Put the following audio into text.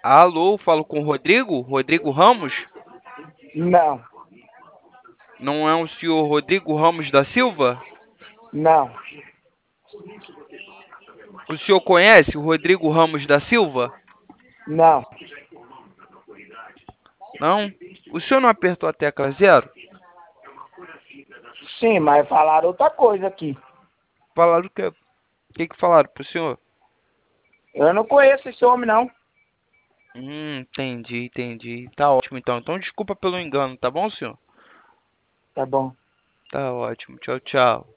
Alô, falo com o Rodrigo? Rodrigo Ramos? Não, Não é o senhor Rodrigo Ramos da Silva? não. O senhor conhece o Rodrigo Ramos da Silva? Não. Não? O senhor não apertou a tecla zero? Sim, mas falaram outra coisa aqui. Falaram o que falaram pro senhor? Eu não conheço esse homem, não. Entendi, entendi. Tá ótimo então. Então desculpa pelo engano, tá bom, senhor? Tá bom. Tá ótimo. Tchau, tchau.